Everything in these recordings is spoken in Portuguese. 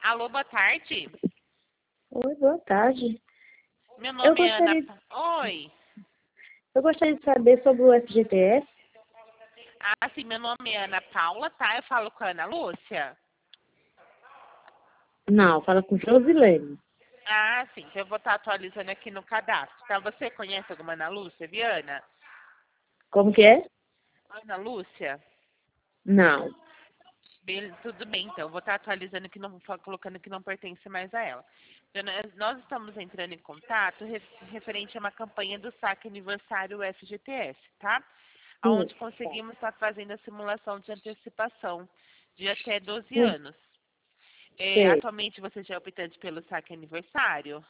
Alô, boa tarde. Oi, boa tarde. Meu Eu nome é Ana. gostaria, Oi. eu gostaria de saber sobre o FGTS. Ah, sim, meu nome é Ana Paula, tá? Eu falo com a Ana Lúcia. Não, fala com Josilene. Ah, sim, então eu vou estar atualizando aqui no cadastro, tá? Você conhece alguma Ana Lúcia, Viana? Como que é? Ana Lúcia? Não. Tudo bem, então. Eu vou estar atualizando que não, colocando que não pertence mais a ela. Nós estamos entrando em contato referente a uma campanha do saque aniversário FGTS, tá? Sim, Onde conseguimos estar fazendo a simulação de antecipação de até 12 sim, anos. sei. Atualmente você já é optante pelo saque aniversário?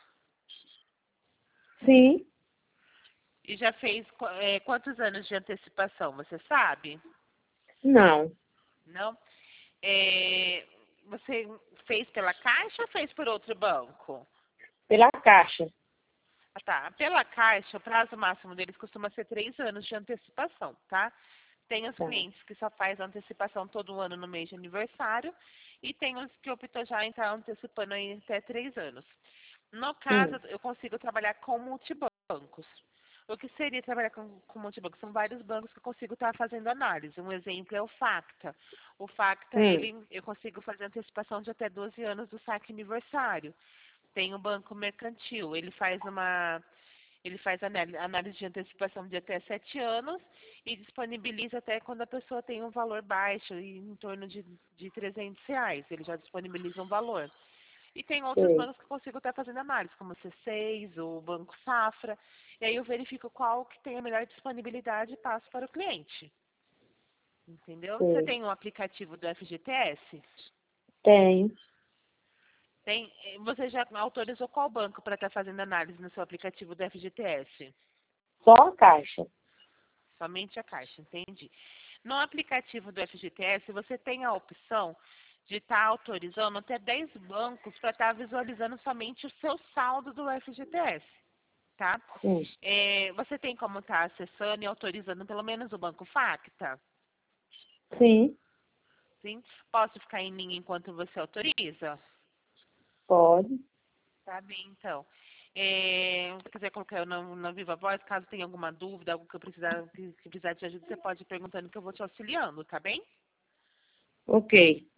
Sim, E já fez quantos anos de antecipação, você sabe? não. Não? É, você fez pela Caixa ou fez por outro banco? Pela Caixa. Ah, tá. Pela Caixa, o prazo máximo deles costuma ser 3 anos de antecipação, tá? Tem os Tá. clientes que só faz a antecipação todo ano no mês de aniversário e tem os que optam já em estar antecipando aí até 3 anos. No caso, Hum, eu consigo trabalhar com multibancos. O que seria trabalhar com multibancos? São vários bancos que eu consigo estar fazendo análise. Um exemplo é o Facta. O Facta, hum, eu consigo fazer antecipação de até 12 anos do saque aniversário. Tem o Banco Mercantil, ele faz análise de antecipação de até 7 anos e disponibiliza até quando a pessoa tem um valor baixo, em torno de R$ 300. Ele já disponibiliza um valor. E tem outros sei, bancos que eu consigo estar fazendo análise, como o C6, o Banco Safra. E aí eu verifico qual que tem a melhor disponibilidade e passo para o cliente. Entendeu? Você sei. tem um aplicativo do FGTS? Tenho. Tem, você já autorizou qual banco para estar fazendo análise no seu aplicativo do FGTS? Só a Caixa. Somente a Caixa, entendi. No aplicativo do FGTS, você tem a opção de estar autorizando até 10 bancos para estar visualizando somente o seu saldo do FGTS, tá? Sim, Você tem como estar acessando e autorizando pelo menos o Banco Facta? sim, Sim? Posso ficar em linha enquanto você autoriza? pode. Tá bem, então. Se quiser colocar eu na Viva Voz, caso tenha alguma dúvida, algo que precisar de ajuda, você pode ir perguntando que eu vou te auxiliando, tá bem? Ok.